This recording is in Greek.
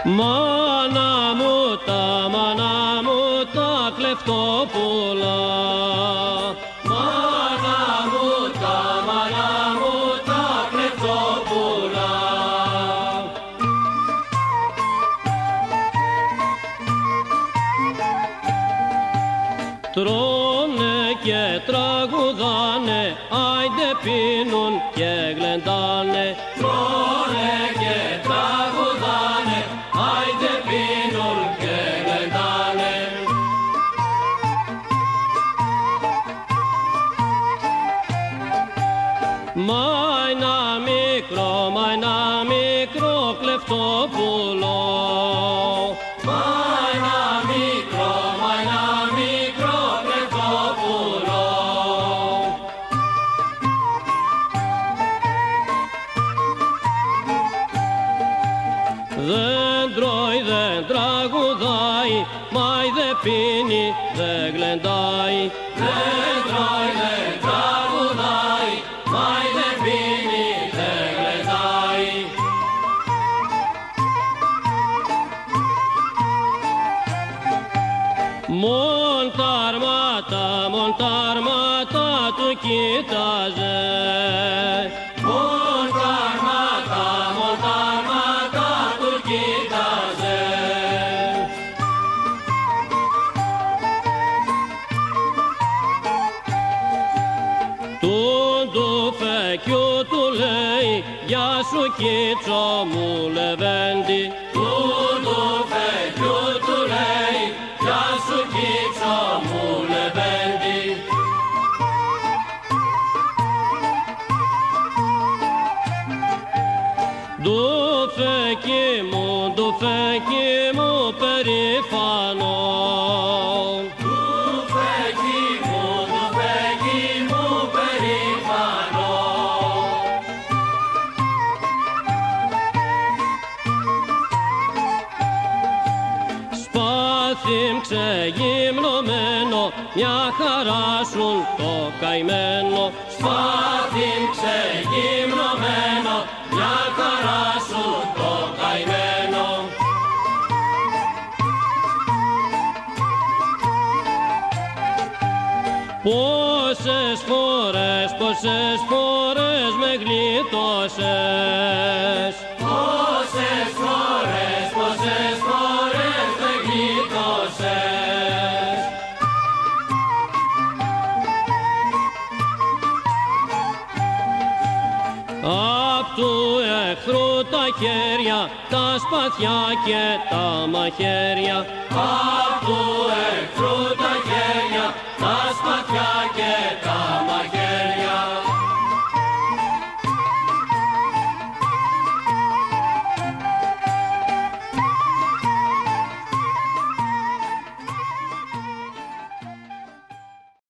Μάνα μου τα κλεφτόπουλα, μάνα μου τα κλεφτόπουλα. Τρώνε και τραγουδάνε, άιντε πίνουν και γλεντάνε. Τρώνε και τραγουδάνε, άιντε πίνουν και γλεντάνε. Μα ένα μικρό κλεφτόπουλο, μα ένα μικρό κλεφτόπουλο. Δεν τρώει, δεν τραγουδάει, μάι δεν πίνει, δεν γλεντάει. Δεν τρώει, δεν τραγουδάει, μάι δεν πίνει, δεν γλεντάει. Μοντάρματα του κοίταζε. Μοντάρματα του κοίταζε. Του φεκιού του λέει, γεια σου κίτσο μου λεβέντη. Του φεκιού του λέει, γεια σου κίτσο μου λεβέντη. Του φεκί μου περήφανο. Του φεκί μου περήφανο. Σπάθη ξεγυμνωμένο, μια χαρά σου το καημένο. Σπάθη ξεγυμνωμένο, μια χαρά σου το καημένο. Πόσες φορές με γλίτωσες. Πόσες φορές με γλίτωσες. Απ' του εχθρού τα χέρια, τα σπαθιά και τα μαχαίρια. Απ' του εχθρού τα χέρια, τα σπαθιά και τα